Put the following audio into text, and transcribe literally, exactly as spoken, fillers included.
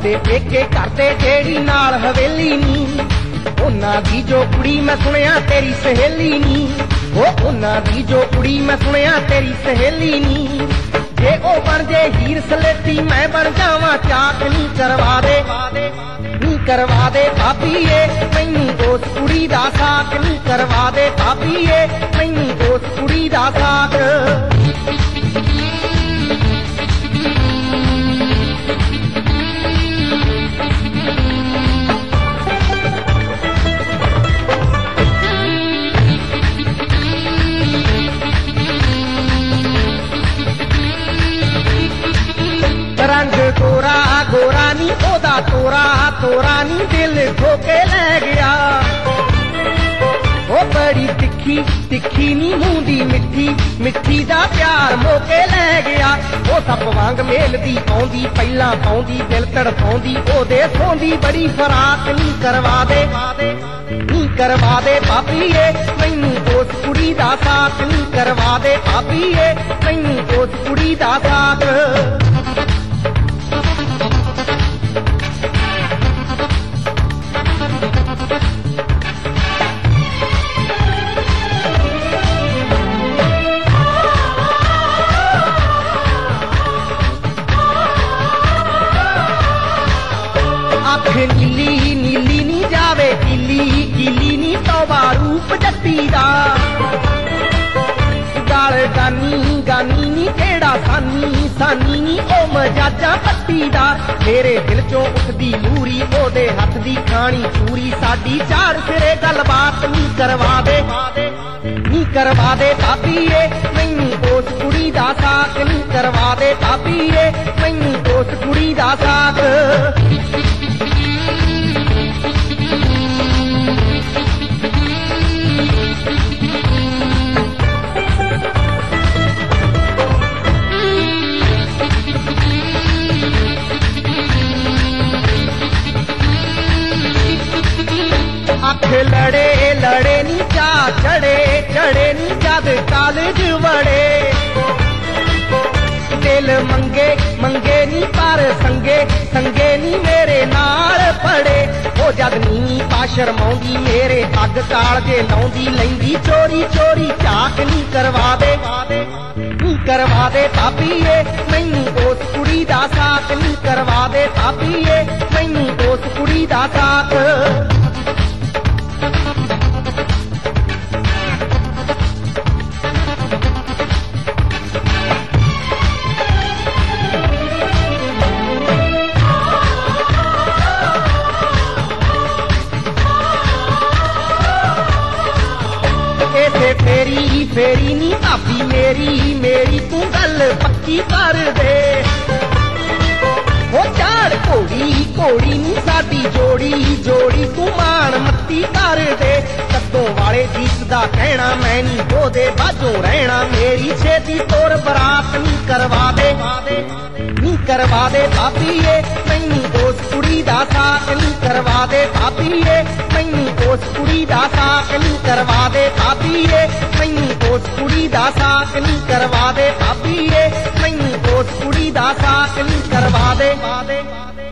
साडे पेके करदे जेड़ी नाल हवेली नी, उन्हां दी जो कुड़ी मैं सुनिया तेरी सहेली नी, ओ उन्हां दी जो कुड़ी मैं सुनिया तेरी सहेली नी। जे ओ बन जे हीर सलेटी मैं बन जावां चाक नी करवा दे नी करवा दे भाभीए मैनू उस कुड़ी दा साक नी करवा दे भाभीए मैनू उस कुड़ी दा साक। रंग गोरा गोरा नी ओदा तोरा तोरा नी दिल ठोके लै गया, ओ बड़ी तिखी तिखी नी मूंदी मिठी मिठी दा प्यार मोके लै गया। ओ सप वांग मेलदी आउंदी पहला पाउंदी दिल तड़पाउंदी ओदे सोंदी बड़ी फराक नी करवा दे नी करवा दे भाभीए मैनू उस कुड़ी दा साक नी करवा दे भाभीए मैनू उस कुड़ी दा साक। नीली नीली नी जावे गिली गिली नी तौबा रूप जट्टी दा, गाल गानी गानी नी केड़ा सानी सानी नी ओ मजाजा पट्टी दा। मेरे दिल चों उठदी लूरी ओदे हथ दी खानी चूरी, साडी चार सिरे गलबात नी करवा दे नी करवा दे भाभीए मैनू उस कुड़ी दा साक नी करवा दे भाभीए मैनू उस कुड़ी दा साक। अख लड़े लड़े नी चा चढ़े चढ़े नी जद कॉलेज वड़े, दिल मंगे मंगे नी पर संगे संगे नी मेरे नाल पड़े। ओ जद नी पाशर मौंदी मेरे अग काल जे लाउंदी लैंदी चोरी चोरी झाक नी करवा दे नी करवा दे भाभीए मैनू उस कुड़ी दा साक नी करवा दे भाभीए मैनू उस कुड़ी दा साक। फेरी फेरी नी भाभी मेरी मेरी तू गल पक्की कर दे, ओ चार घोड़ी घोड़ी नी साडी जोड़ी जोड़ी तू मान मत्ती कर दे। कद्दों वाले गीत दा कहना मैं नी ओदे बाजों रहना, मेरी छेती तोर बरात नी करवा दे नी करवा दे भाभीए मैनू उस कुड़ी दा साक नी करवा दे भाभीए मैनू उस कुड़ी दा साक नी करवा दे भाभीए मैनू उस कुड़ी दा साक नी करवा दे भाभीए मैनू उस कुड़ी दा साक नी करवा दे।